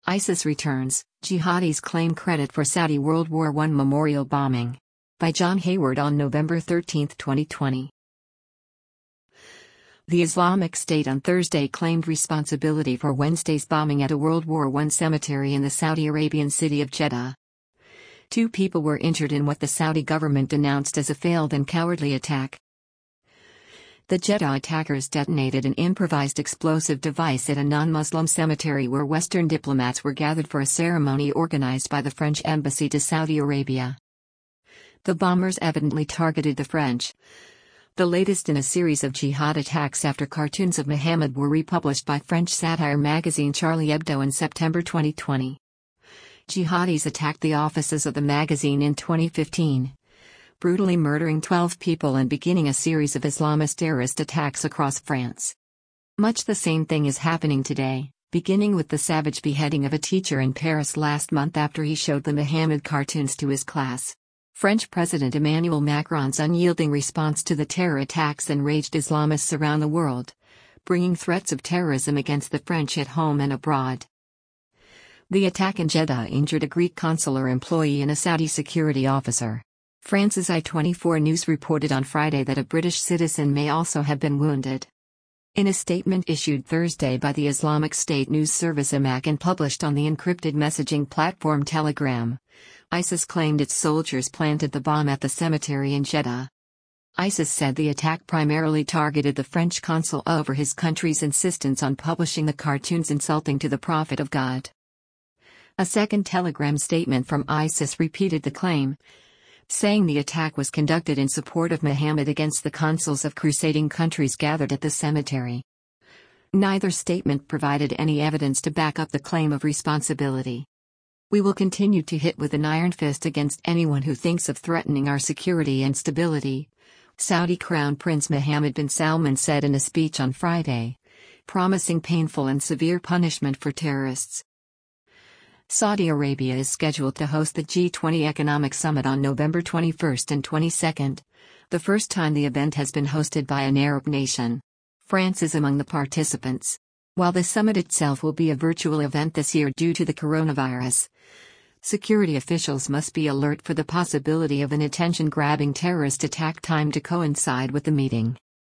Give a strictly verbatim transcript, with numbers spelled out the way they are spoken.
ISIS returns, jihadis claim credit for Saudi World War One memorial bombing. By John Hayward on November thirteenth, twenty twenty. The Islamic State on Thursday claimed responsibility for Wednesday's bombing at a World War One cemetery in the Saudi Arabian city of Jeddah. Two people were injured in what the Saudi government denounced as a failed and cowardly attack. The Jeddah attackers detonated an improvised explosive device at a non-Muslim cemetery where Western diplomats were gathered for a ceremony organized by the French embassy to Saudi Arabia. The bombers evidently targeted the French, the latest in a series of jihad attacks after cartoons of Muhammad were republished by French satire magazine Charlie Hebdo in September twenty twenty. Jihadis attacked the offices of the magazine in twenty fifteen. Brutally murdering twelve people and beginning a series of Islamist terrorist attacks across France. Much the same thing is happening today, beginning with the savage beheading of a teacher in Paris last month after he showed the Muhammad cartoons to his class. French President Emmanuel Macron's unyielding response to the terror attacks enraged Islamists around the world, bringing threats of terrorism against the French at home and abroad. The attack in Jeddah injured a Greek consular employee and a Saudi security officer. France's I twenty-four News reported on Friday that a British citizen may also have been wounded. In a statement issued Thursday by the Islamic State news service I M A C and published on the encrypted messaging platform Telegram, ISIS claimed its soldiers planted the bomb at the cemetery in Jeddah. ISIS said the attack primarily targeted the French consul over his country's insistence on publishing the cartoons insulting to the Prophet of God. A second Telegram statement from ISIS repeated the claim, saying the attack was conducted in support of Muhammad against the consuls of crusading countries gathered at the cemetery. Neither statement provided any evidence to back up the claim of responsibility. We will continue to hit with an iron fist against anyone who thinks of threatening our security and stability, Saudi Crown Prince Mohammed bin Salman said in a speech on Friday, promising painful and severe punishment for terrorists. Saudi Arabia is scheduled to host the G twenty Economic Summit on November twenty-first and twenty-second, the first time the event has been hosted by an Arab nation. France is among the participants. While the summit itself will be a virtual event this year due to the coronavirus, security officials must be alert for the possibility of an attention-grabbing terrorist attack timed to coincide with the meeting.